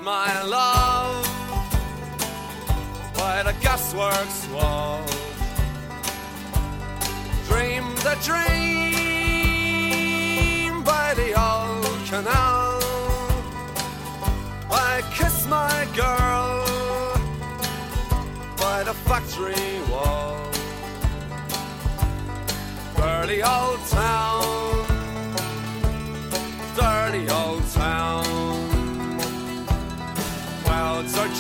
my love by the gasworks wall. Dream the dream by the old canal. I kiss my girl by the factory wall. Dirty old town, dirty old town. Clouds are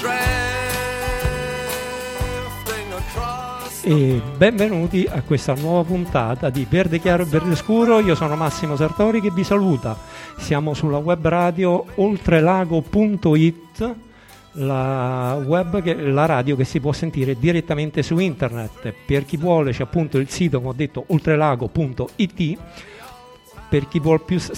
drifting across. E benvenuti a questa nuova puntata di Verde Chiaro e Verde Scuro. Io sono Massimo Sartori che vi saluta. Siamo sulla web radio oltrelago.it, la radio che si può sentire direttamente su internet. Per chi vuole c'è appunto il sito, come ho detto, oltrelago.it. Per chi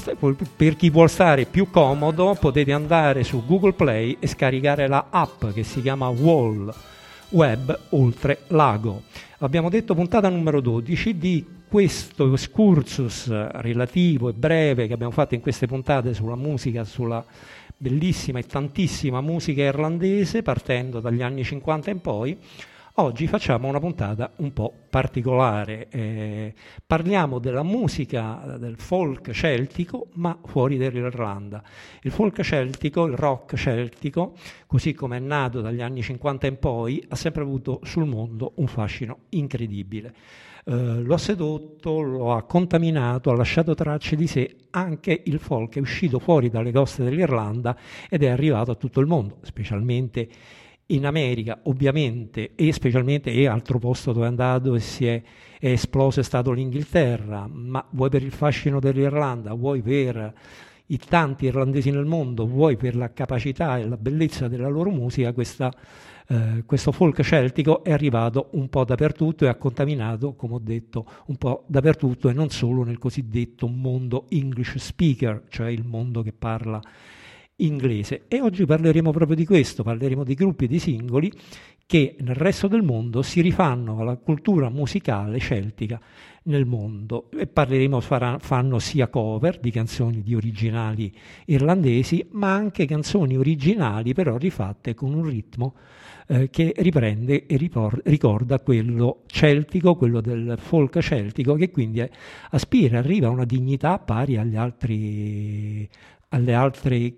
vuol stare più comodo potete andare su Google Play e scaricare la app che si chiama Wall Web Oltre Lago. Abbiamo detto puntata numero 12 di questo excursus relativo e breve che abbiamo fatto in queste puntate sulla musica, sulla bellissima e tantissima musica irlandese, partendo dagli anni 50 in poi. Oggi facciamo una puntata un po' particolare, parliamo della musica del folk celtico ma fuori dall'Irlanda. Il folk celtico, il rock celtico, così come è nato dagli anni 50 in poi, ha sempre avuto sul mondo un fascino incredibile. Lo ha sedotto, lo ha contaminato, ha lasciato tracce di sé. Anche il folk è uscito fuori dalle coste dell'Irlanda ed è arrivato a tutto il mondo, specialmente in America ovviamente, e specialmente altro posto dove è andato e è esploso è stato l'Inghilterra. Ma vuoi per il fascino dell'Irlanda, vuoi per i tanti irlandesi nel mondo, vuoi per la capacità e la bellezza della loro musica, questo folk celtico è arrivato un po' dappertutto e ha contaminato, come ho detto, un po' dappertutto, e non solo nel cosiddetto mondo English speaker, cioè il mondo che parla inglese. E oggi parleremo proprio di questo, parleremo di gruppi e di singoli che nel resto del mondo si rifanno alla cultura musicale celtica nel mondo, e fanno sia cover di canzoni di originali irlandesi, ma anche canzoni originali però rifatte con un ritmo che riprende e ricorda quello celtico, quello del folk celtico, che quindi arriva a una dignità pari alle altre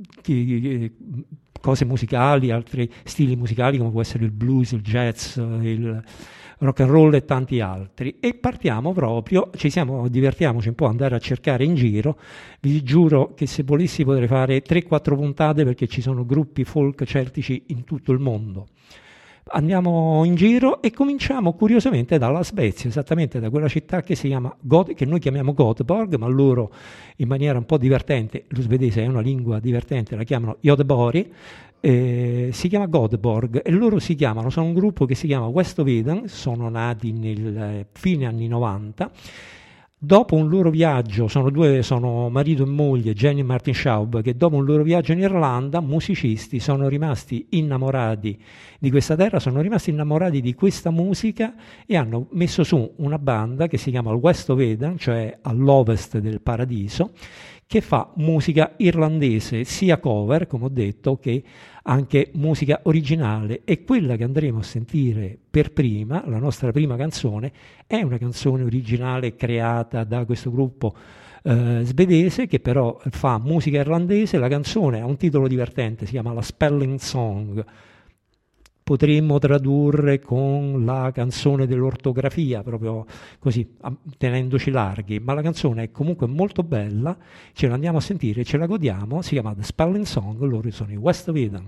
cose musicali, altri stili musicali come può essere il blues, il jazz, il rock and roll e tanti altri. E partiamo proprio, divertiamoci un po' andare a cercare in giro. Vi giuro che se volessi potrei fare 3-4 puntate, perché ci sono gruppi folk celtici in tutto il mondo. Andiamo in giro e cominciamo curiosamente dalla Svezia, esattamente da quella città che si chiama che noi chiamiamo Göteborg, ma loro in maniera un po' divertente, lo svedese è una lingua divertente, la chiamano Göteborg, si chiama Göteborg, e loro sono un gruppo che si chiama Westveden, sono nati nel fine anni 90. Dopo un loro viaggio, sono marito e moglie, Jenny e Martin Schaub, che dopo un loro viaggio in Irlanda, musicisti, sono rimasti innamorati di questa terra, sono rimasti innamorati di questa musica e hanno messo su una banda che si chiama il Westveden, cioè all'ovest del paradiso, che fa musica irlandese, sia cover, come ho detto, che anche musica originale. E quella che andremo a sentire per prima, la nostra prima canzone, è una canzone originale creata da questo gruppo svedese, che però fa musica irlandese. La canzone ha un titolo divertente, si chiama La Spelling Song. Potremmo tradurre con la canzone dell'ortografia, proprio così, tenendoci larghi, ma la canzone è comunque molto bella, ce la andiamo a sentire, ce la godiamo, si chiama The Spelling Song, loro sono i Westveden.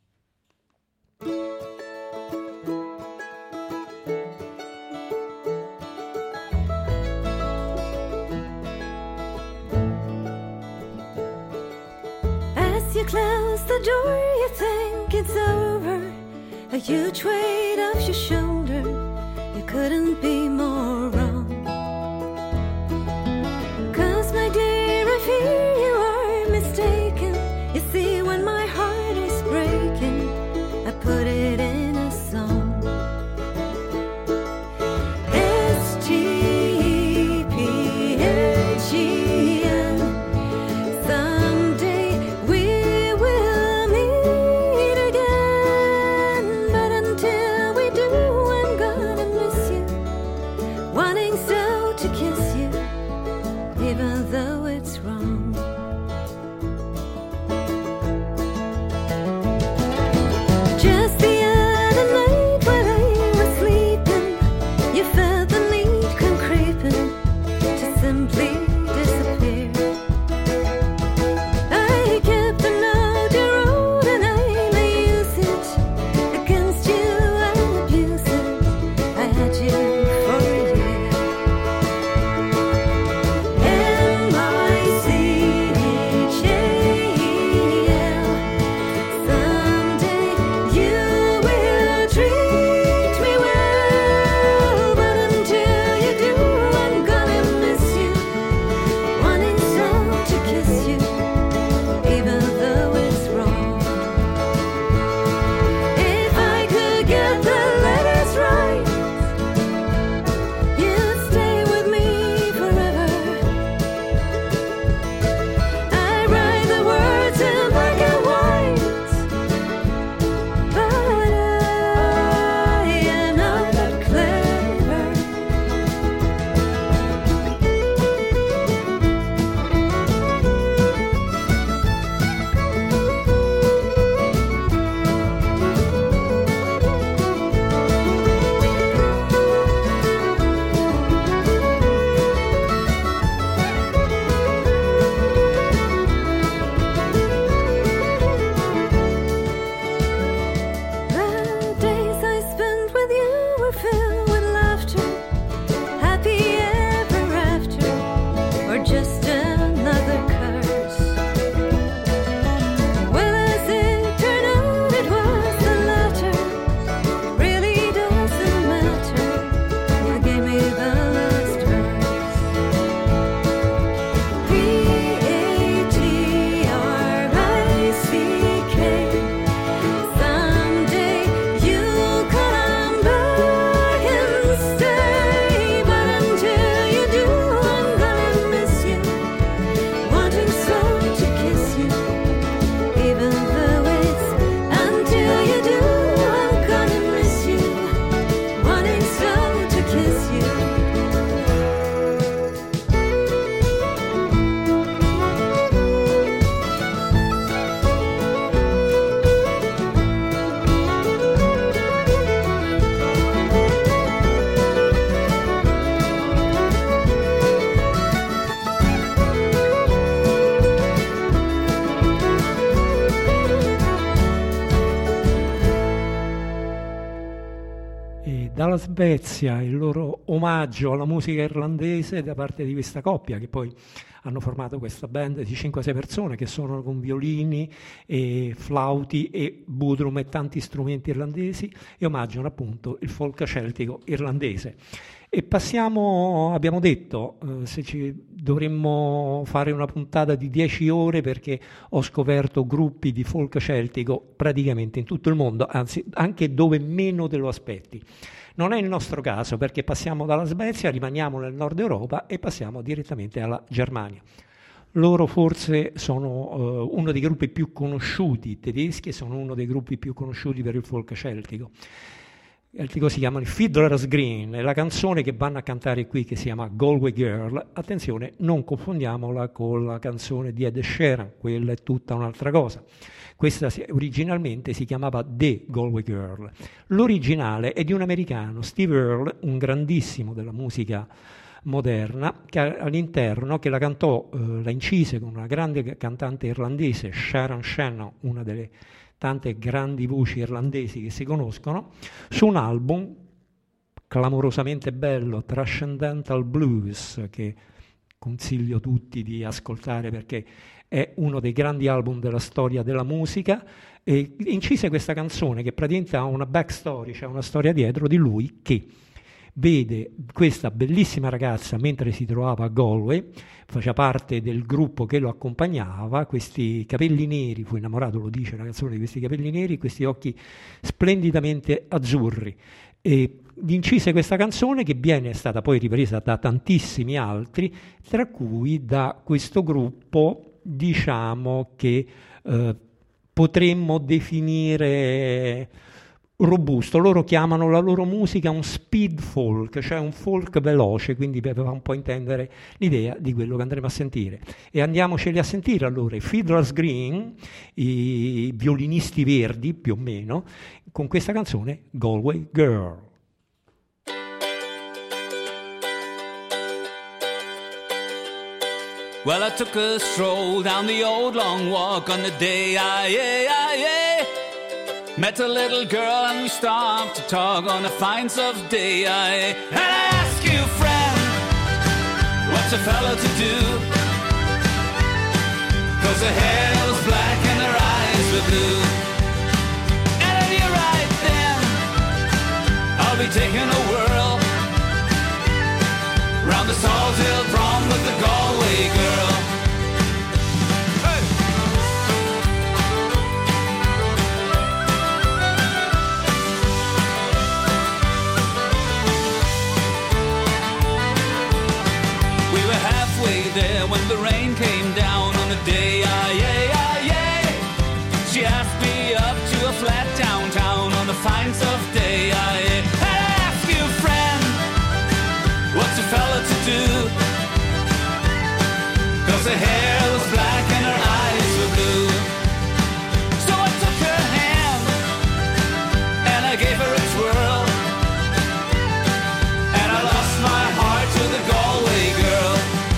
As you close the door, you think it's over. A huge weight off your shoulder, you couldn't be more wrong. 'Cause my dear, I fear you are mistaken. You see, when my heart is breaking, I put it in a song. S-T-P-H-E-N. Someday we will meet. dalla Svezia il loro omaggio alla musica irlandese da parte di questa coppia che poi hanno formato questa band di 5-6 persone che suonano con violini e flauti e budrum e tanti strumenti irlandesi e omaggiano appunto il folk celtico irlandese. E passiamo, abbiamo detto, dovremmo fare una puntata di 10 ore perché ho scoperto gruppi di folk celtico praticamente in tutto il mondo, anzi anche dove meno te lo aspetti. Non è il nostro caso perché passiamo dalla Svezia, rimaniamo nel nord Europa e passiamo direttamente alla Germania. Loro forse sono uno dei gruppi più conosciuti tedeschi e sono uno dei gruppi più conosciuti per il folk celtico. Si chiamano Fiddler's Green e la canzone che vanno a cantare qui che si chiama Galway Girl, attenzione, non confondiamola con la canzone di Ed Sheeran, quella è tutta un'altra cosa. Questa originalmente si chiamava The Galway Girl. L'originale è di un americano, Steve Earle, un grandissimo della musica moderna, che all'interno, che la cantò, la incise con una grande cantante irlandese, Sharon Shannon, una delle tante grandi voci irlandesi che si conoscono, su un album clamorosamente bello, Transcendental Blues, che consiglio tutti di ascoltare perché è uno dei grandi album della storia della musica, e incise questa canzone che praticamente ha una backstory, cioè una storia dietro di lui che vede questa bellissima ragazza mentre si trovava a Galway, faceva parte del gruppo che lo accompagnava, questi capelli neri, fu innamorato, lo dice la canzone, di questi capelli neri, questi occhi splendidamente azzurri, e incise questa canzone che è stata poi ripresa da tantissimi altri, tra cui da questo gruppo, diciamo che potremmo definire robusto. Loro chiamano la loro musica un speed folk, cioè un folk veloce, quindi per un po' intendere l'idea di quello che andremo a sentire. E andiamoceli a sentire allora i Fiddler's Green, i violinisti verdi più o meno, con questa canzone Galway Girl. Well, I took a stroll down the old long walk on the day I met a little girl and we stopped to talk on a fine soft day. And I asked you, friend, what's a fella to do? 'Cause her hair was black and her eyes were blue. And if you're right then, I'll be taking a whirl round the Salt Hill Prom with the Galway girl. There when the rain came down on a day, she asked me up to a flat downtown on a fine soft day. I ask you, friend, what's a fella to do? 'Cause her hair was black and her eyes were blue. So I took her hand and I gave her a twirl, and I lost my heart to the Galway girl.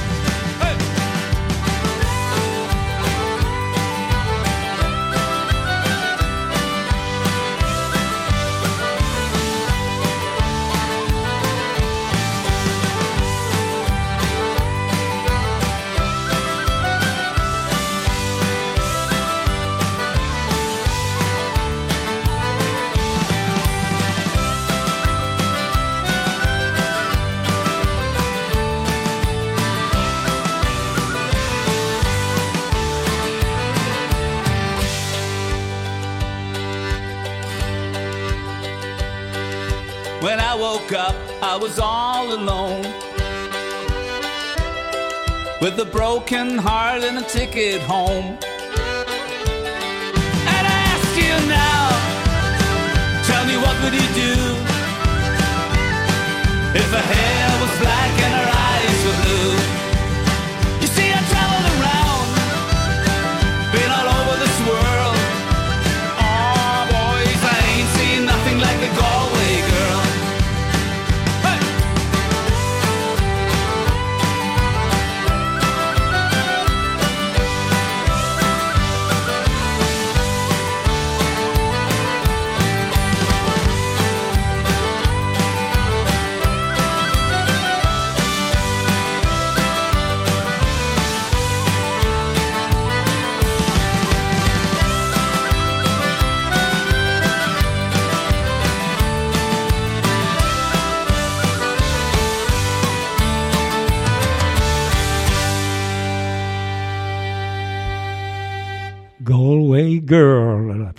When I woke up, I was all alone, with a broken heart and a ticket home. And I ask you now, tell me what would you do if her hair was black and her eyes were blue? You see, I traveled around, been all over this world. Oh boys, I ain't seen nothing like a Galway girl.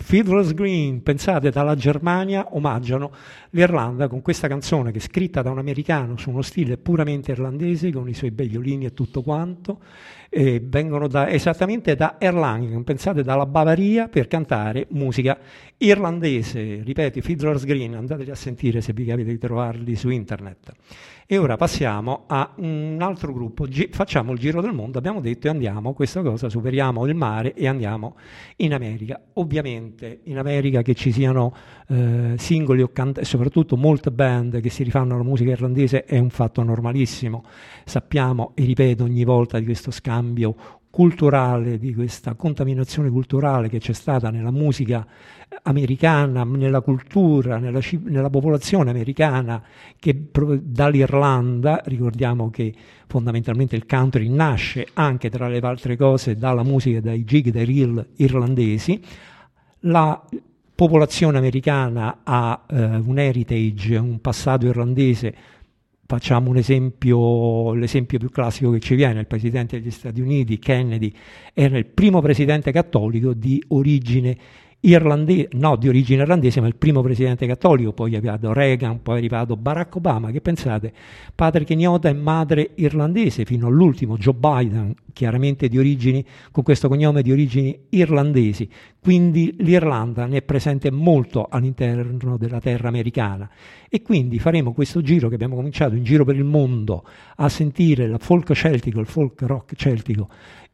Fiddler's Green, pensate, dalla Germania omaggiano l'Irlanda con questa canzone che è scritta da un americano su uno stile puramente irlandese con i suoi bei violini e tutto quanto, e vengono esattamente da Erlangen, pensate, dalla Bavaria, per cantare musica irlandese. Ripeto, Fiddler's Green, andateli a sentire se vi capita di trovarli su internet. E ora passiamo a un altro gruppo, facciamo il giro del mondo, abbiamo detto, e andiamo, questa cosa, superiamo il mare e andiamo in America. Ovviamente in America che ci siano singoli o soprattutto molte band che si rifanno alla musica irlandese è un fatto normalissimo. Sappiamo, e ripeto ogni volta, di questo scambio culturale, di questa contaminazione culturale che c'è stata nella musica americana, nella cultura, nella popolazione americana, che dall'Irlanda, ricordiamo che fondamentalmente il country nasce anche, tra le altre cose, dalla musica, dai jig, dai reel irlandesi. La popolazione americana ha un heritage, un passato irlandese. Facciamo un esempio, l'esempio più classico che ci viene: il presidente degli Stati Uniti, Kennedy, era il primo presidente cattolico di origine irlandese, ma il primo presidente cattolico. Poi è arrivato Reagan, poi è arrivato Barack Obama, che pensate, padre kenyota e madre irlandese, fino all'ultimo Joe Biden, chiaramente di origini, con questo cognome di origini irlandesi. Quindi l'Irlanda ne è presente molto all'interno della terra americana, e quindi faremo questo giro che abbiamo cominciato, in giro per il mondo, a sentire il folk celtico, il folk rock celtico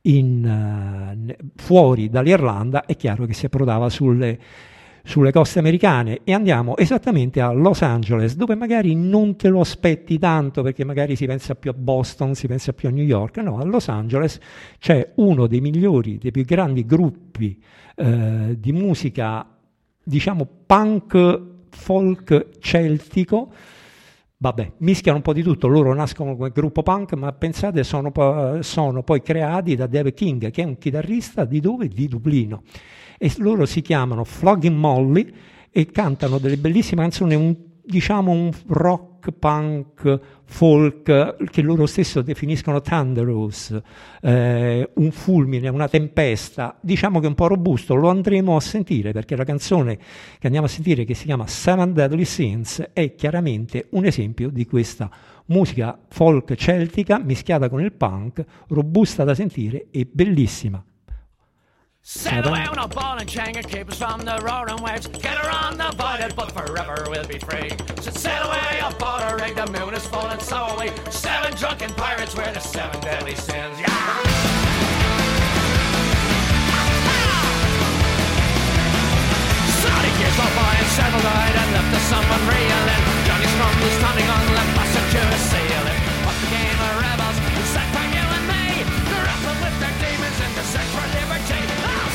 fuori dall'Irlanda. È chiaro che si approdava sulle coste americane, e andiamo esattamente a Los Angeles, dove magari non te lo aspetti tanto, perché magari si pensa più a Boston, si pensa più a New York. No, a Los Angeles c'è uno dei migliori, dei più grandi gruppi di musica, diciamo punk folk celtico. Vabbè, mischiano un po' di tutto, loro nascono come gruppo punk, ma pensate, sono poi creati da Dave King, che è un chitarrista di dove? Di Dublino. E loro si chiamano Flogging Molly e cantano delle bellissime canzoni, un rock punk folk che loro stesso definiscono thunderous, un fulmine, una tempesta, diciamo che è un po' robusto. Lo andremo a sentire, perché la canzone che andiamo a sentire, che si chiama Seven Deadly Sins, è chiaramente un esempio di questa musica folk celtica mischiata con il punk, robusta da sentire e bellissima. Sail away on a ball and chain and keep us from the roaring waves. Get around the voided, but forever we'll be free. So sail away aboard a rig, the moon is full and so are we. 7 drunken pirates, we're the 7 deadly sins. Yeah! Sorry, years old boy and settled died and left us someone reeling. Johnny Storm was standing on the passenger sailing. Up the game of rebels, who set for you and me. They're up with their demons in the search for liberty.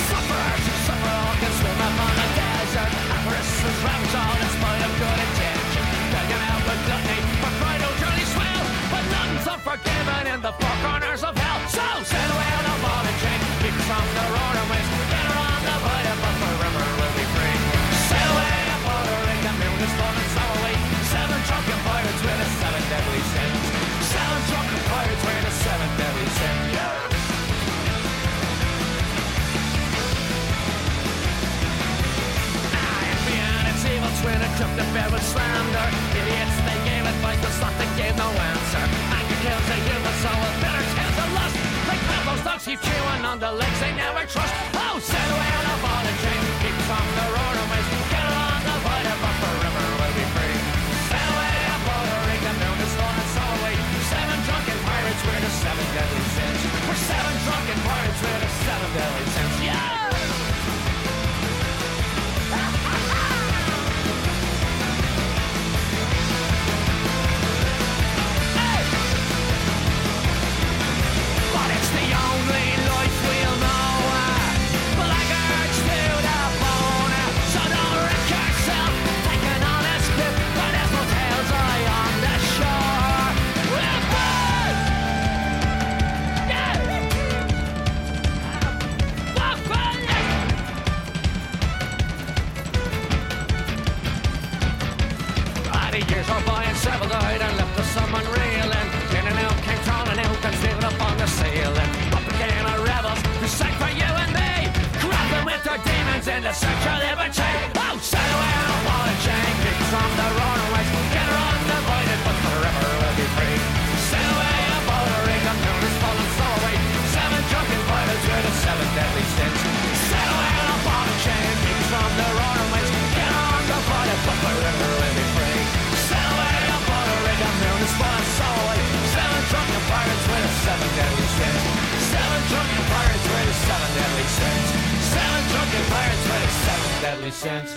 Swim up on the desert, avarice is ravaged all in spite of good intention. Begging out with gluttony for pride, oh Johnny swell, but nothing's unforgiven in the four corners of hell. So sail away on a ball and chain, keep us from the roaring waves. Get around the void, but forever we'll be free. Sail away aboard a rig, the moon is full and so are we. 7 drunken pirates with the 7 deadly sins. 7 drunken pirates with the 7 deadly sins. Yeah. Twin and took the bed with slander. Idiots, they gave advice, but thought they gave no answer. Anger kills the human soul with bitter tales of lust. Like those dogs keep chewing on the legs they never trust. Oh, sail away on a ball and chain, keep from the roaring waves. Get along the void, but forever we'll be free. Sail away aboard a rig, the moon is full and so are we. 7 drunken pirates, we're the 7 deadly sins. We're 7 drunken pirates, we're the 7 deadly sins. Yeah! Several died and left us someone reeling. In and out came crawling out and stood up on the ceiling. Up again our rebels who sang for you and me. Grab them with their demons in in the search of liberty. Oh, sail away on a ball and chain, kick from the runaways. Get her undivided, but forever will be free. Sail away on Puerto Rico, moon is falling slow away. 7 drunken pirates with the 7 deadly sins. Sail away on a ball and chain, kick from the runaways. Get her undivided, but forever will be free. Sail away on Puerto Rico, moon is falling slow away. 7 drunken pirates with the 7 deadly sins. 7 drunken pirates with the 7 deadly sins. 7 drunken pirates with the 7 deadly sins.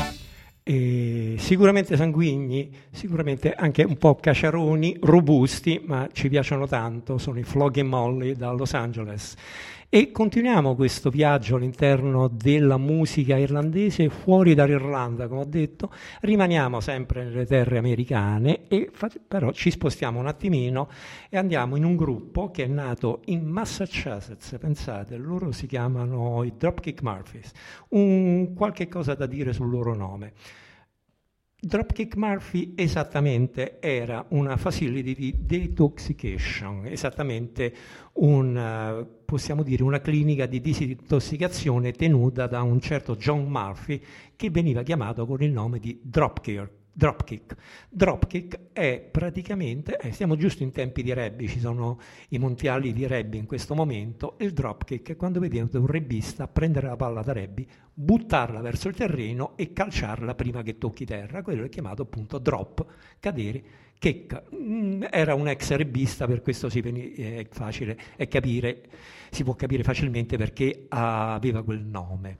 E sicuramente sanguigni, sicuramente anche un po' cacciaroni, robusti, ma ci piacciono tanto, sono i Flogging Molly da Los Angeles. E continuiamo questo viaggio all'interno della musica irlandese fuori dall'Irlanda, come ho detto, rimaniamo sempre nelle terre americane, però ci spostiamo un attimino e andiamo in un gruppo che è nato in Massachusetts, pensate, loro si chiamano i Dropkick Murphys, qualche cosa da dire sul loro nome. Dropkick Murphy esattamente era una facility di detoxification, esattamente possiamo dire una clinica di disintossicazione tenuta da un certo John Murphy che veniva chiamato con il nome di Dropkick. Dropkick è praticamente, siamo giusto in tempi di rugby, ci sono i mondiali di rugby in questo momento, il dropkick è quando vedete un rugbista prendere la palla da rugby, buttarla verso il terreno e calciarla prima che tocchi terra, quello è chiamato appunto drop, cadere, kick. Era un ex rugbista, per questo è facile capire, si può capire facilmente perché aveva quel nome.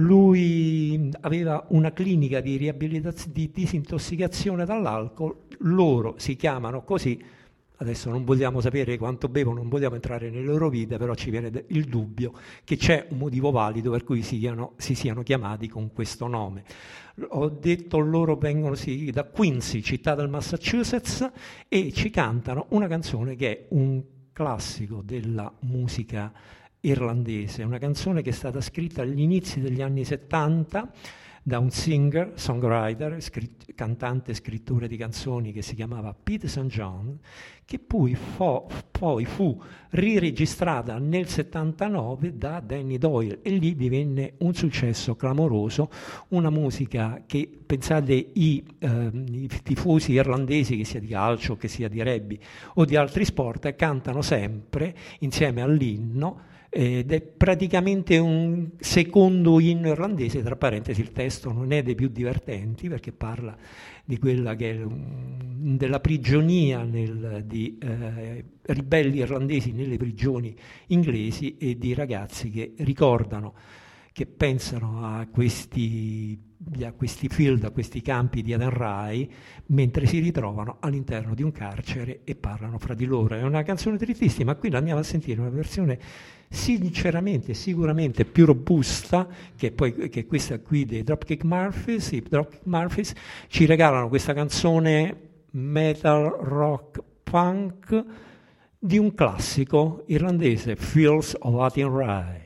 Lui aveva una clinica di riabilitazione, di disintossicazione dall'alcol, loro si chiamano così, adesso non vogliamo sapere quanto bevono, non vogliamo entrare nelle loro vite, però ci viene il dubbio che c'è un motivo valido per cui si siano chiamati con questo nome. Ho detto loro vengono da Quincy, città del Massachusetts, e ci cantano una canzone che è un classico della musica irlandese, una canzone che è stata scritta agli inizi degli anni 70 da un singer, songwriter, cantante e scrittore di canzoni che si chiamava Pete St. John, che poi fu riregistrata nel 79 da Danny Doyle e lì divenne un successo clamoroso, una musica che, pensate, i tifosi irlandesi, che sia di calcio, che sia di rugby o di altri sport, cantano sempre insieme all'inno, ed è praticamente un secondo inno irlandese. Tra parentesi, il testo non è dei più divertenti perché parla di quella che è della prigionia di ribelli irlandesi nelle prigioni inglesi e di ragazzi che ricordano, che pensano a questi field, a questi campi di Athenry, mentre si ritrovano all'interno di un carcere e parlano fra di loro. È una canzone tristissima, qui la andiamo a sentire una versione sinceramente, sicuramente più robusta che questa qui dei Dropkick Murphys. I Dropkick Murphys ci regalano questa canzone metal, rock, punk di un classico irlandese, Fields of Athenry.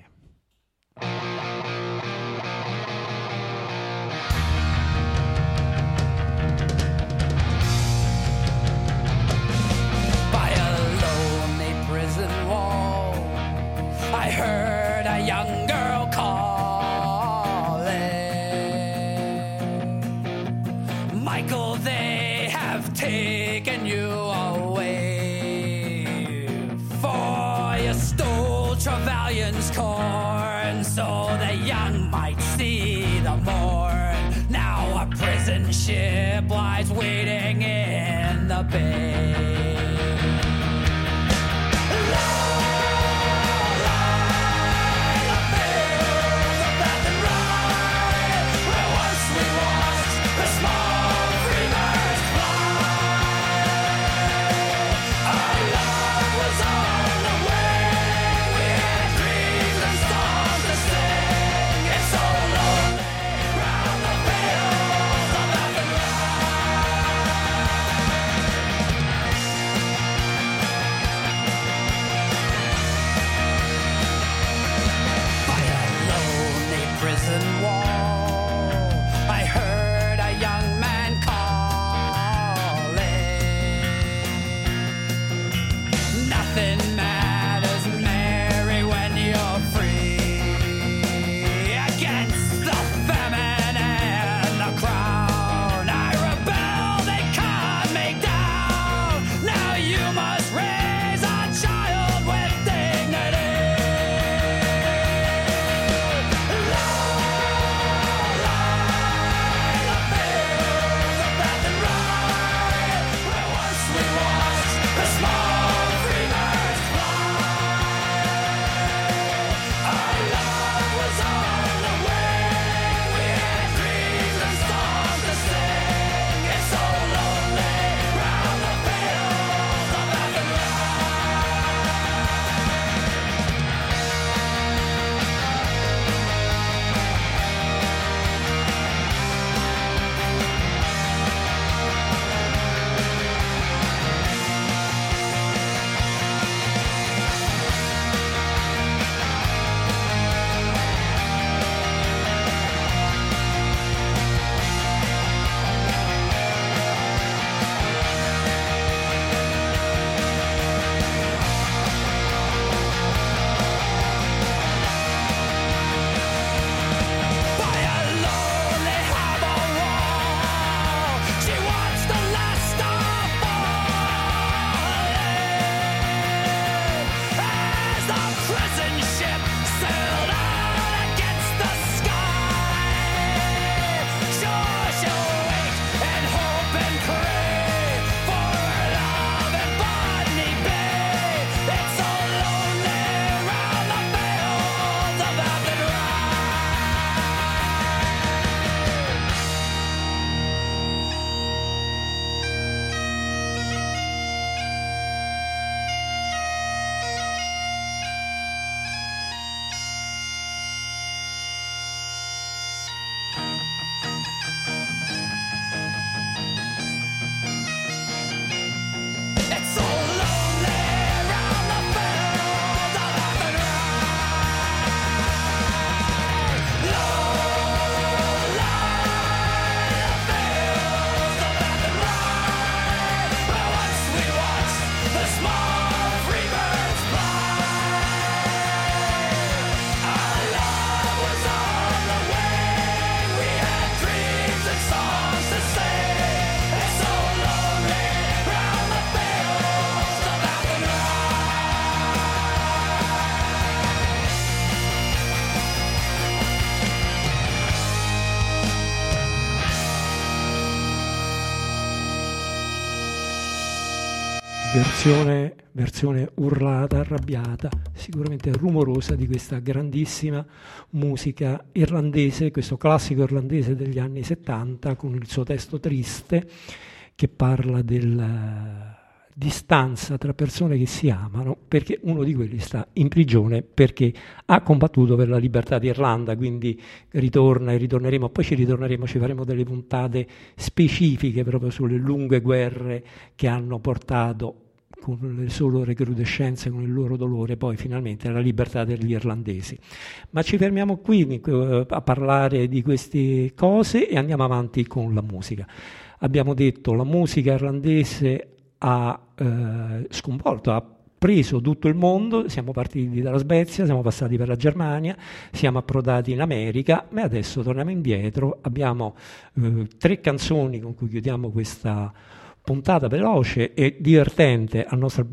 Heard a young girl calling, Michael, they have taken you away, for you stole Trevelyan's corn, so the young might see the morn. Now a prison ship lies waiting in the bay. versione urlata, arrabbiata, sicuramente rumorosa di questa grandissima musica irlandese, questo classico irlandese degli anni 70 con il suo testo triste che parla della distanza tra persone che si amano, perché uno di quelli sta in prigione perché ha combattuto per la libertà d'Irlanda, quindi ritorna e ritorneremo, poi ci faremo delle puntate specifiche proprio sulle lunghe guerre che hanno portato con le sue recrudescenze, con il loro dolore, poi finalmente alla libertà degli irlandesi. Ma ci fermiamo qui a parlare di queste cose e andiamo avanti con la musica. Abbiamo detto la musica irlandese ha sconvolto, ha preso tutto il mondo, siamo partiti dalla Svezia, siamo passati per la Germania, siamo approdati in America, ma adesso torniamo indietro, abbiamo 3 canzoni con cui chiudiamo questa puntata veloce e divertente a nostro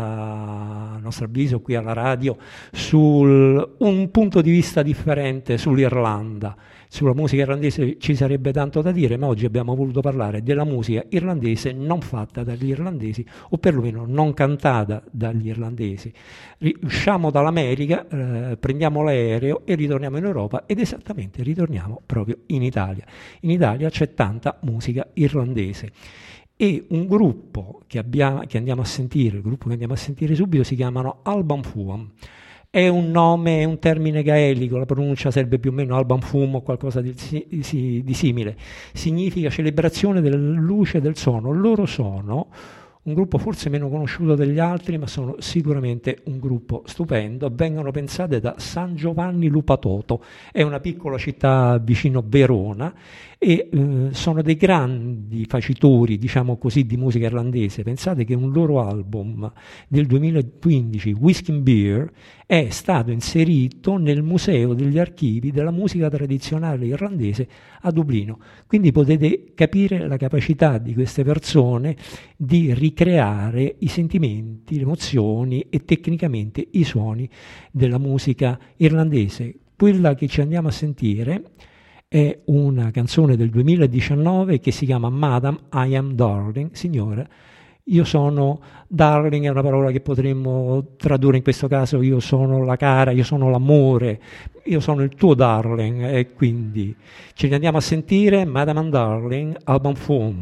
avviso qui alla radio, su un punto di vista differente sull'Irlanda. Sulla musica irlandese ci sarebbe tanto da dire, ma oggi abbiamo voluto parlare della musica irlandese non fatta dagli irlandesi, o perlomeno non cantata dagli irlandesi. Usciamo dall'America, prendiamo l'aereo e ritorniamo in Europa, ed esattamente ritorniamo proprio in Italia. In Italia c'è tanta musica irlandese. E un gruppo che andiamo a sentire, il gruppo che andiamo a sentire subito, si chiamano Alban Fuam. È un nome, è un termine gaelico, la pronuncia serve più o meno Alban Fuam o qualcosa di simile. Significa celebrazione della luce e del suono. Loro sono un gruppo forse meno conosciuto degli altri, ma sono sicuramente un gruppo stupendo. Vengono pensate da San Giovanni Lupatoto, è una piccola città vicino Verona, e sono dei grandi facitori, diciamo così, di musica irlandese. Pensate che un loro album del 2015, Whiskey and Beer, è stato inserito nel Museo degli Archivi della musica tradizionale irlandese a Dublino. Quindi potete capire la capacità di queste persone di ricreare i sentimenti, le emozioni e tecnicamente i suoni della musica irlandese. Quella che ci andiamo a sentire è una canzone del 2019 che si chiama Madam, I Am Darling. Signora, io sono darling, è una parola che potremmo tradurre in questo caso, io sono la cara, io sono l'amore, io sono il tuo darling, e quindi ci andiamo a sentire Madam and Darling, Alban Fuam.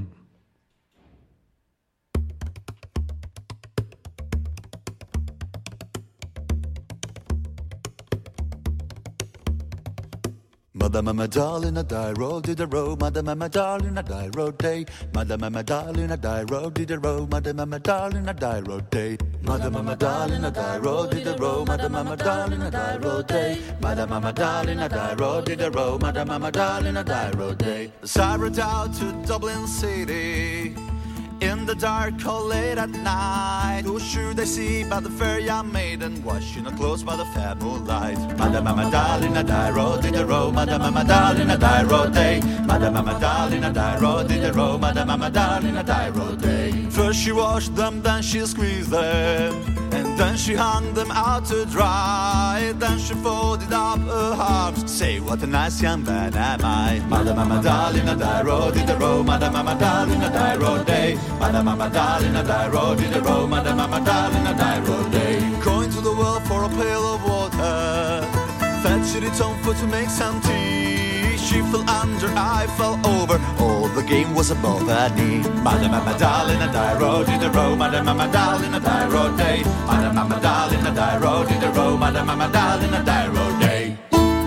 Madam, my darling, I die road to the road. Madam, my darling, I die road day. Madam, my darling, I die road to the road. Madam, my darling, I die road day. Madam, my darling, I die road to the road. Madam, my darling, I die road day. Madam, my darling, I die road to the road. Madam, my darling, I die road day. I rode out to Dublin City in the dark, cold, late at night. Who should I see but the fair young maiden washing her clothes by the fair moonlight? Madam, my darling, I die road to the road. Madam, my darling, I die road day. Madam, my darling, I die road to the road. Madam, my darling, I die road day. First she washed them, then she squeezed them, and then she hung them out to dry. Then she folded up her arms. Say what a nice young man am I. Madam, my darling, I die road to the road. Madam, my darling, I die road day. Madam, my darling, I die road in the road. Madam, my darling, I die road day. Going to the well for a pail of water, fetch it on foot to make some tea. She fell under, I fell over. All the game was above her knee. Madam, my darling, I die road in the road. Madam, my darling, I die road day. Madam, my darling, I die road in the road. Madam, my darling, I die road day.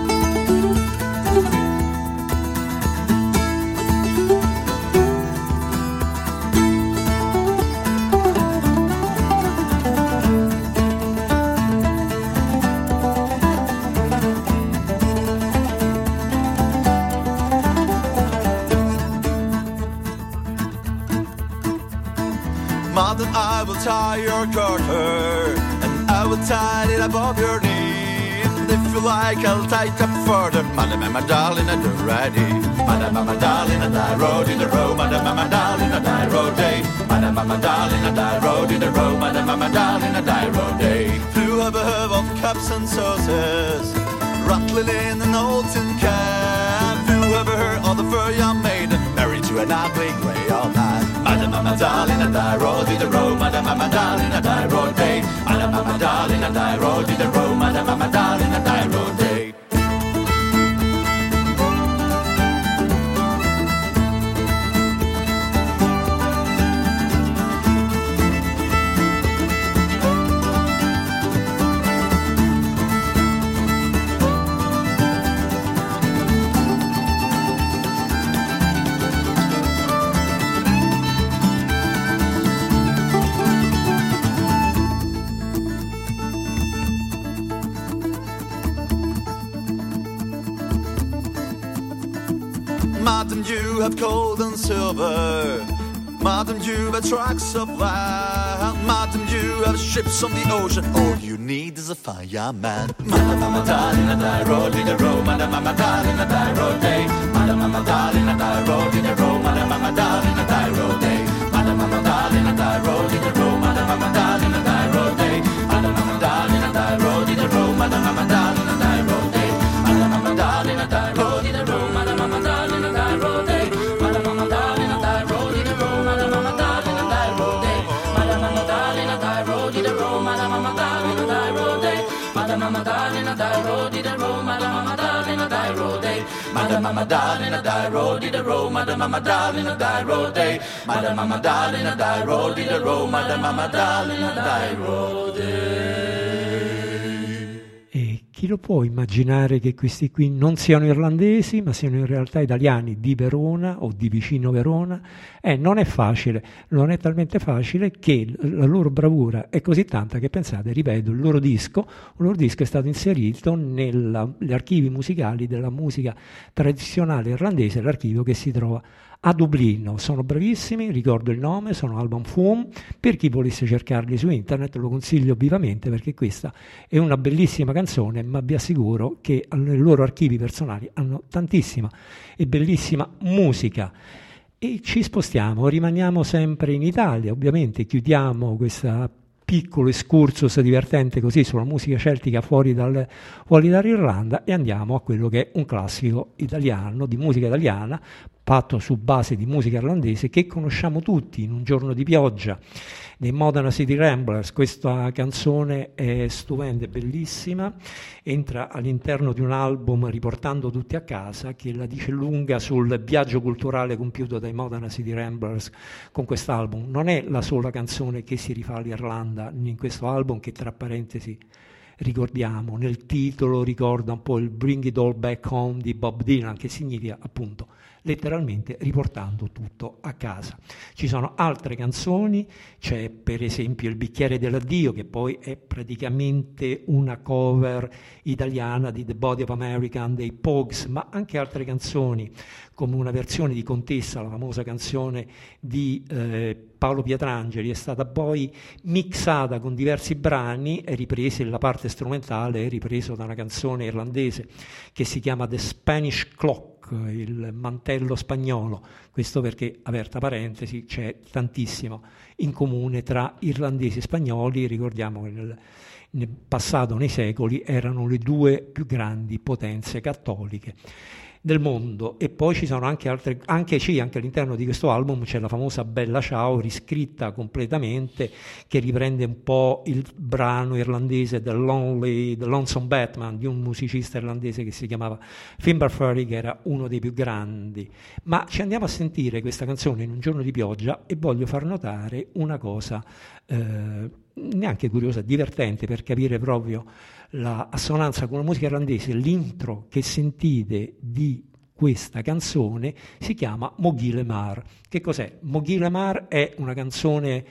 Madam, I will tie your garter, and I will tie it above your knee. And if you like, I'll tie it up further. Madam, my darling, I'm ready. Madam, my darling, I die road in the road. Madam, my darling, I die road day. Madam, my darling, I die road in the road. Madam, my darling, I die road day. Through a herb of cups and saucers, rattling in an old tin can. Through ever heard of the fur young maiden married to an ugly grey old man? Madam, mama darling, I die road to the road, mother mama darling, I die road day. Mother mama darling, I die road to the road, mother mama darling, I die road day. Madam, you have gold and silver. Madam, you have trucks of land. Madam, you have ships on the ocean. All you need is a fireman. Madam, mama, darling, I die road in the road. Madam, mama, darling, I die road day. Madam, mama, darling, I die road in the road. Madam, mama, darling, I die road day. Madam, mama, darling, I die road in the road. Madam, mama, darling, I die road day. Madam, mama, darling, I die road in the road. Madam, mama, darling, I die road day. Madam, mama, darling, I die road in the road. Madam, mama, darling, I die road day. Madam, mama, darling, I die road in the road. Madam, mama, darling, I die road day. Madam, mama, darling, I die road in the road. Madam, mama, darling, I die road day. Madam, mama, darling, I die road in the road. Madam, mama, darling, I die road day. Madam, mama, darling, I die road in the road. Madam, mama, darling, I die road day. Madam, mama, darling, I die road in the road. Madam, mama, darling, I die road day. E chi lo può immaginare che questi qui non siano irlandesi, ma siano in realtà italiani di Verona o di vicino Verona? Non è facile, non è talmente facile che la loro bravura è così tanta che, pensate, ripeto, il loro disco è stato inserito negli archivi musicali della musica tradizionale irlandese, l'archivio che si trova a Dublino. Sono bravissimi, ricordo il nome, sono Alban Foam. Per chi volesse cercarli su internet lo consiglio vivamente, perché questa è una bellissima canzone, ma vi assicuro che nei loro archivi personali hanno tantissima e bellissima musica. E ci spostiamo, rimaniamo sempre in Italia, ovviamente chiudiamo questa piccolo excursus divertente così sulla musica celtica fuori dall'Irlanda e andiamo a quello che è un classico italiano, di musica italiana, fatto su base di musica irlandese, che conosciamo tutti, In un giorno di pioggia, dei Modena City Ramblers. Questa canzone è stupenda, è bellissima, entra all'interno di un album Riportando tutti a casa, che la dice lunga sul viaggio culturale compiuto dai Modena City Ramblers con quest'album. Non è la sola canzone che si rifà all'Irlanda in questo album, che tra parentesi ricordiamo, nel titolo ricorda un po' il Bring It All Back Home di Bob Dylan, che significa appunto letteralmente riportando tutto a casa. Ci sono altre canzoni, c'è per esempio Il bicchiere dell'addio, che poi è praticamente una cover italiana di The Body of American dei Pogues, ma anche altre canzoni come una versione di Contessa, la famosa canzone di Paolo Pietrangeli, è stata poi mixata con diversi brani e ripresa, la parte strumentale è ripreso da una canzone irlandese che si chiama The Spanish Clock, il mantello spagnolo. Questo perché, aperta parentesi, c'è tantissimo in comune tra irlandesi e spagnoli. Ricordiamo che nel passato, nei secoli, erano le due più grandi potenze cattoliche del mondo. E poi ci sono anche altre, anche all'interno di questo album c'è la famosa Bella Ciao, riscritta completamente, che riprende un po' il brano irlandese The Lonesome Batman di un musicista irlandese che si chiamava Fimber, che era uno dei più grandi. Ma ci andiamo a sentire questa canzone In un giorno di pioggia e voglio far notare una cosa neanche curiosa, divertente, per capire proprio la assonanza con la musica irlandese. L'intro che sentite di questa canzone si chiama Moghile Mar. Che cos'è? Moghile Mar è una canzone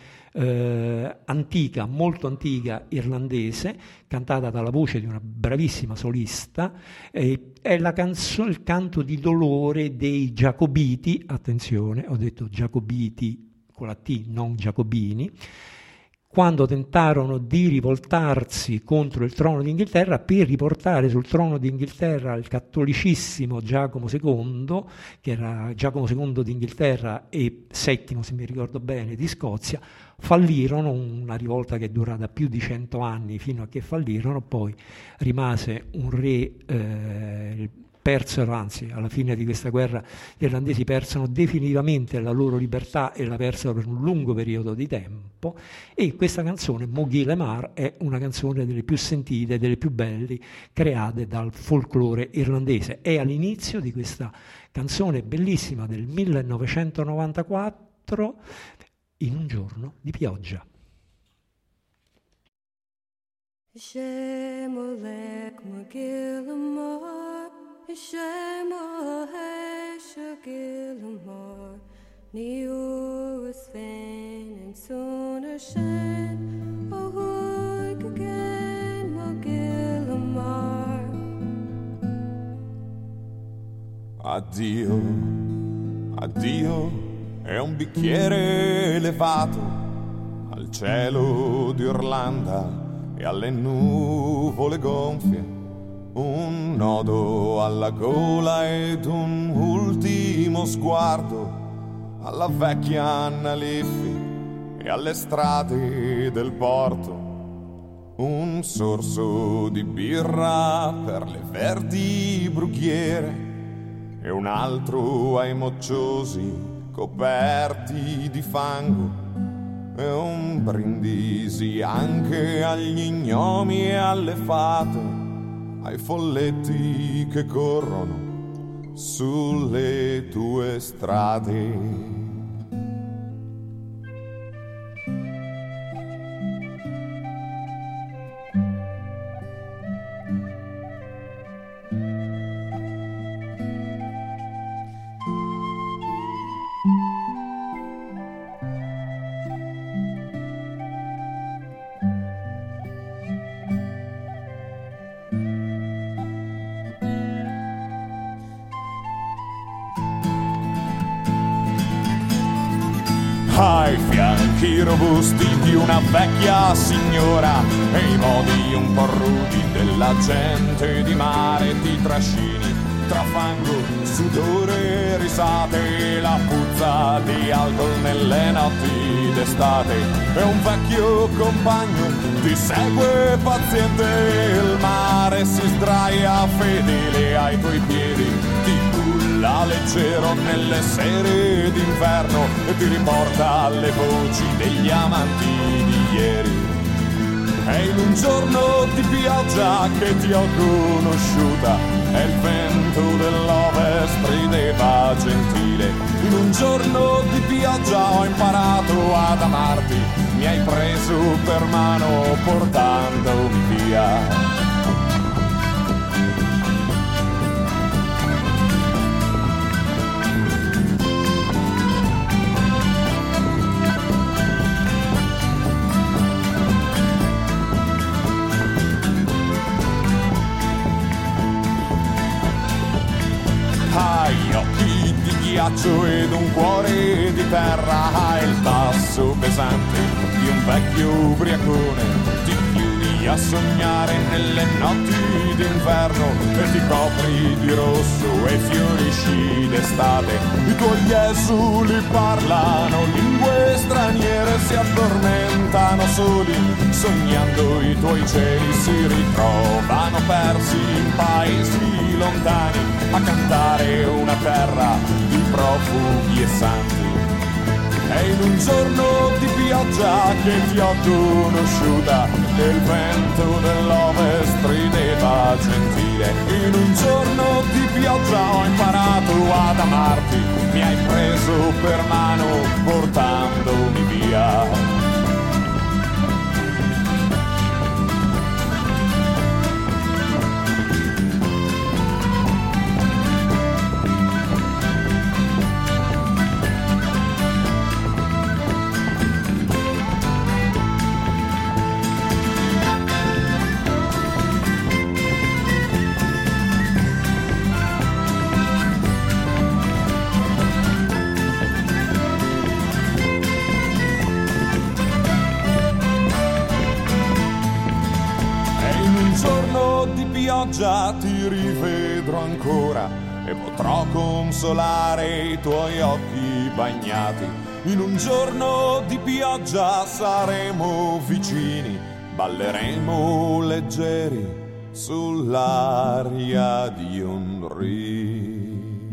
antica, molto antica, irlandese, cantata dalla voce di una bravissima solista. È il canto di dolore dei Giacobiti. Attenzione, ho detto Giacobiti con la T, non Giacobini, quando tentarono di rivoltarsi contro il trono d'Inghilterra per riportare sul trono d'Inghilterra il cattolicissimo Giacomo II, che era Giacomo II d'Inghilterra e VII, se mi ricordo bene, di Scozia. Fallirono, una rivolta che è durata più di 100 anni fino a che fallirono. Poi rimase un re, persero, anzi alla fine di questa guerra gli irlandesi persero definitivamente la loro libertà e la persero per un lungo periodo di tempo, e questa canzone Mogi Lemar è una canzone delle più sentite, delle più belle create dal folklore irlandese. È all'inizio di questa canzone bellissima del 1994, In un giorno di pioggia. Shemolek Magillamar, Shemohesh Gillamar, Niuris Fan and Sooner Shan, Ahoy again Magillamar. Addio, addio, è un bicchiere elevato al cielo d'Irlanda e alle nuvole gonfie, un nodo alla gola ed un ultimo sguardo alla vecchia Anna Liffi e alle strade del porto, un sorso di birra per le verdi brughiere e un altro ai mocciosi coperti di fango, e un brindisi anche agli gnomi e alle fate, ai folletti che corrono sulle tue strade. Ai fianchi robusti di una vecchia signora e i modi un po' rudi della gente di mare ti trascini tra fango, sudore, risate, la puzza di alcol nelle notti d'estate, e un vecchio compagno ti segue paziente, il mare si sdraia fedele ai tuoi piedi, ti culla leggero nelle sere d'inverno e ti riporta alle voci degli amanti di ieri. È in un giorno di pioggia che ti ho conosciuta e il vento dell'ovest rideva gentile. In un giorno di pioggia ho imparato ad amarti, mi hai preso per mano portandomi via. Hai occhi di ghiaccio ed un cuore di terra, hai il passo pesante di un vecchio ubriacone, ti chiudi a sognare nelle notti d'inverno e ti copri di rosso e fiorisci d'estate. I tuoi esuli parlano lingue straniere, si addormentano soli, sognando i tuoi cieli si ritrovano persi in paesi lontani a cantare una terra di profughi e santi. È in un giorno di pioggia che ti ho conosciuta e il vento dell'ovest rideva gentile. In un giorno di pioggia ho imparato ad amarti, mi hai preso per mano portandomi via. Pioggia ti rivedrò ancora e potrò consolare i tuoi occhi bagnati. In un giorno di pioggia saremo vicini, balleremo leggeri sull'aria di un riso.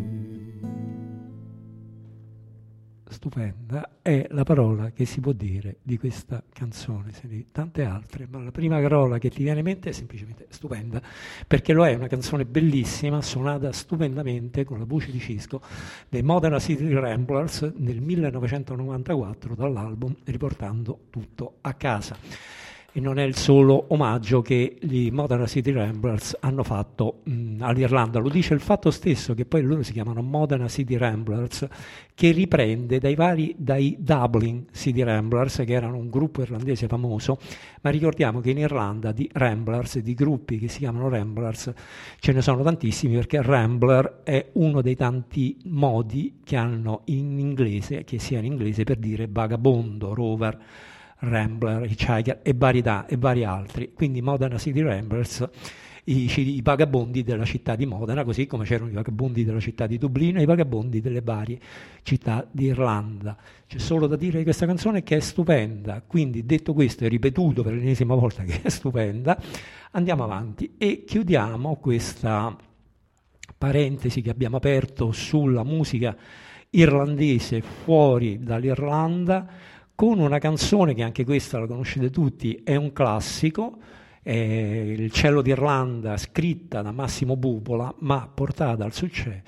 Stupenda è la parola che si può dire di questa canzone, di tante altre, ma la prima parola che ti viene in mente è semplicemente stupenda, perché lo è, una canzone bellissima, suonata stupendamente con la voce di Cisco dei Modena City Ramblers nel 1994 dall'album Riportando tutto a casa. E non è il solo omaggio che gli Modena City Ramblers hanno fatto all'Irlanda, lo dice il fatto stesso che poi loro si chiamano Modena City Ramblers, che riprende dai Dublin City Ramblers, che erano un gruppo irlandese famoso, ma ricordiamo che in Irlanda di Ramblers, di gruppi che si chiamano Ramblers, ce ne sono tantissimi, perché Rambler è uno dei tanti modi che hanno in inglese, che sia in inglese per dire vagabondo, rover, Rambler, Hitchhiker e vari altri. Quindi Modena City Ramblers, i vagabondi della città di Modena, così come c'erano i vagabondi della città di Dublino e i vagabondi delle varie città d'Irlanda. C'è solo da dire di questa canzone che è stupenda, quindi detto questo e ripetuto per l'ennesima volta che è stupenda, andiamo avanti e chiudiamo questa parentesi che abbiamo aperto sulla musica irlandese fuori dall'Irlanda, con una canzone che anche questa la conoscete tutti, è un classico, è Il cielo d'Irlanda, scritta da Massimo Bubola, ma portata al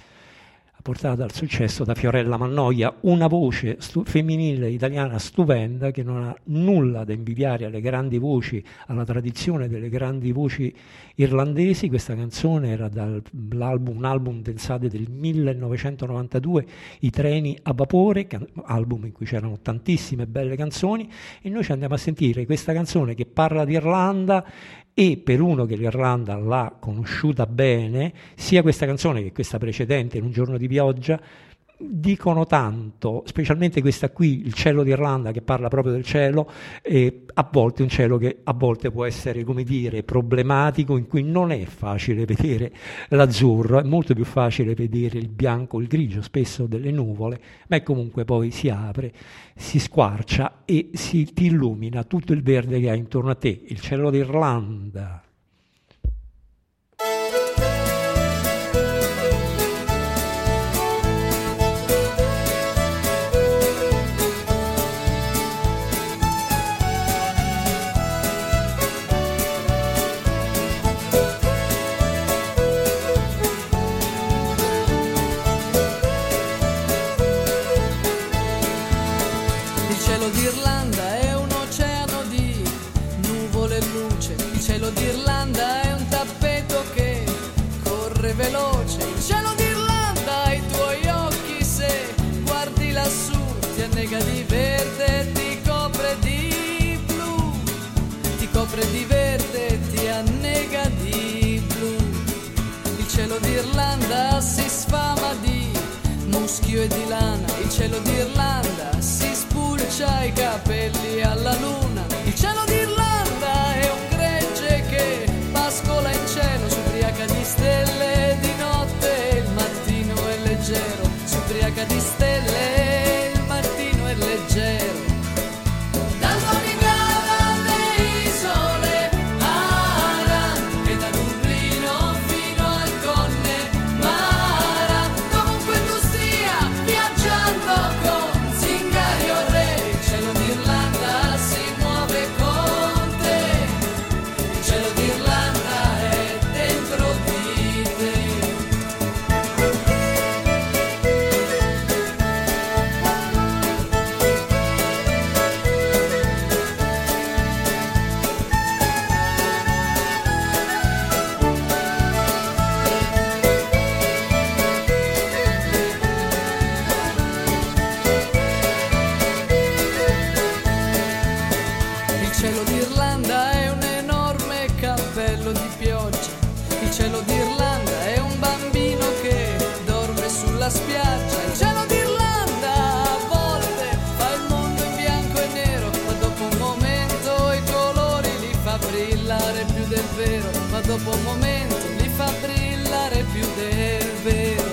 successo da Fiorella Mannoia, una voce femminile italiana stupenda che non ha nulla da invidiare alle grandi voci, alla tradizione delle grandi voci irlandesi. Questa canzone era un album pensate del 1992, I treni a vapore, album in cui c'erano tantissime belle canzoni, e noi ci andiamo a sentire questa canzone che parla di Irlanda. E per uno che l'Irlanda l'ha conosciuta bene, sia questa canzone che questa precedente, In un giorno di pioggia, dicono tanto, specialmente questa qui, Il cielo d'Irlanda, che parla proprio del cielo, e a volte un cielo che a volte può essere, come dire, problematico, in cui non è facile vedere l'azzurro, è molto più facile vedere il bianco, il grigio, spesso delle nuvole, ma comunque poi si apre, si squarcia e ti illumina tutto il verde che hai intorno a te. Il cielo d'Irlanda. D'Irlanda è un tappeto che corre veloce. Il cielo d'Irlanda ai tuoi occhi, se guardi lassù, ti annega di verde, ti copre di blu, ti copre di verde, ti annega di blu. Il cielo d'Irlanda si sfama di muschio e di lana. Il cielo d'Irlanda si spulcia i capelli alla luna. Il cielo d'Irlanda è un che pascola in cielo, s'ubriaca di stelle di notte, il mattino è leggero, s'ubriaca di stelle, il mattino è leggero. Dal Donegala alle isole Aran e da Dublino fino al Connemara, dovunque tu stia viaggiando con zingari o re, il cielo d'Irlanda si muove con te. Il cielo d'Irlanda è dentro di te. Il cielo d'Irlanda è un enorme cappello di pioggia. Il cielo d'Irlanda è un bambino che dorme sulla spiaggia. Il cielo d'Irlanda a volte fa il mondo in bianco e nero, ma dopo un momento i colori li fa brillare più del vero, ma dopo un momento li fa brillare più del vero.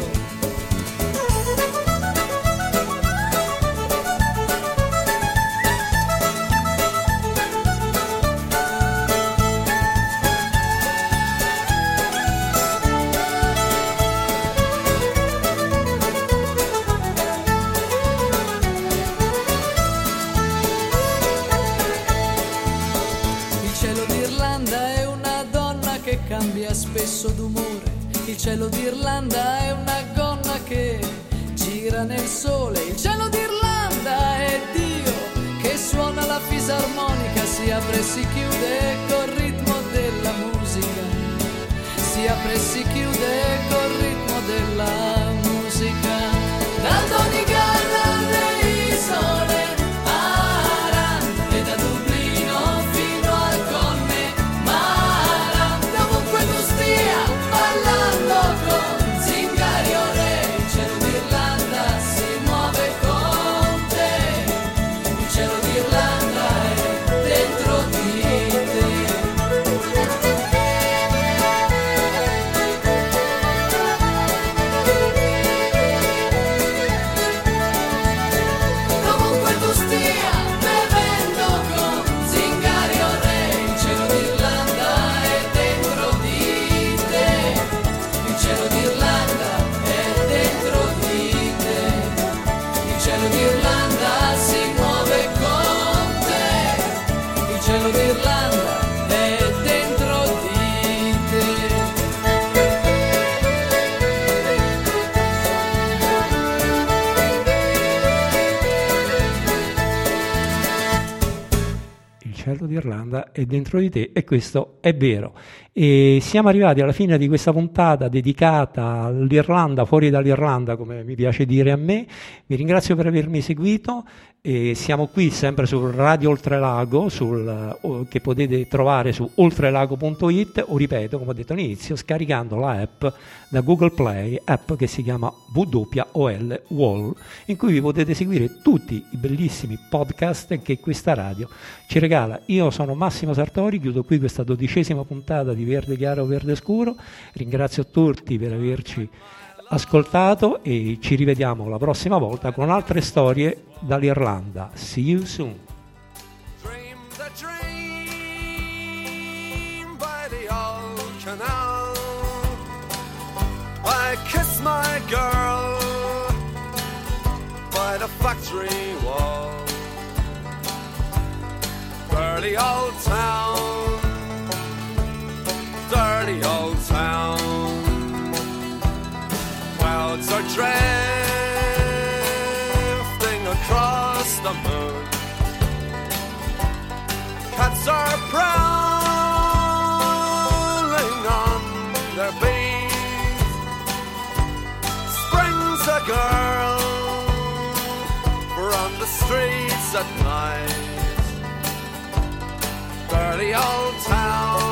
cambia spesso d'umore. Il cielo d'Irlanda è una gonna che gira nel sole. Il cielo d'Irlanda è Dio che suona la fisarmonica, si apre e si chiude col ritmo della musica, si apre e si chiude col ritmo della musica. Dal Donegal alle isole Aran e da Dublino fino al Connemara, dovunque tu stia ballando con zingari o re, il cielo d'Irlanda si muove con te, il cielo d'Irlanda è dentro di te. Dovunque tu stia bevendo con zingari o re, il cielo d'Irlanda è dentro di te, il cielo d'Irlanda è dentro di te, il cielo d'Irlanda si muove con te, il cielo d'Irlanda è dentro di te. Il cielo d'Irlanda è dentro di te, e questo è vero. E siamo arrivati alla fine di questa puntata dedicata all'Irlanda, fuori dall'Irlanda, come mi piace dire a me. Vi ringrazio per avermi seguito, e siamo qui sempre su Radio Oltrelago, che potete trovare su oltrelago.it, o ripeto, come ho detto all'inizio, scaricando la app da Google Play, app che si chiama WOL Wall, in cui vi potete seguire tutti i bellissimi podcast che questa radio ci regala. Io sono Massimo Sartori, chiudo qui questa 12ª puntata di Verde Chiaro Verde Scuro. Ringrazio tutti per averci ascoltato e ci rivediamo la prossima volta con altre storie dall'Irlanda. See you soon. Dream the dream by the old canal. I kiss my girl by the factory wall. Dirty old town, dirty old town. Clouds are drifting across the moon. Cats are prowling on their beat. Springs a girl from the streets at night. Dirty old town.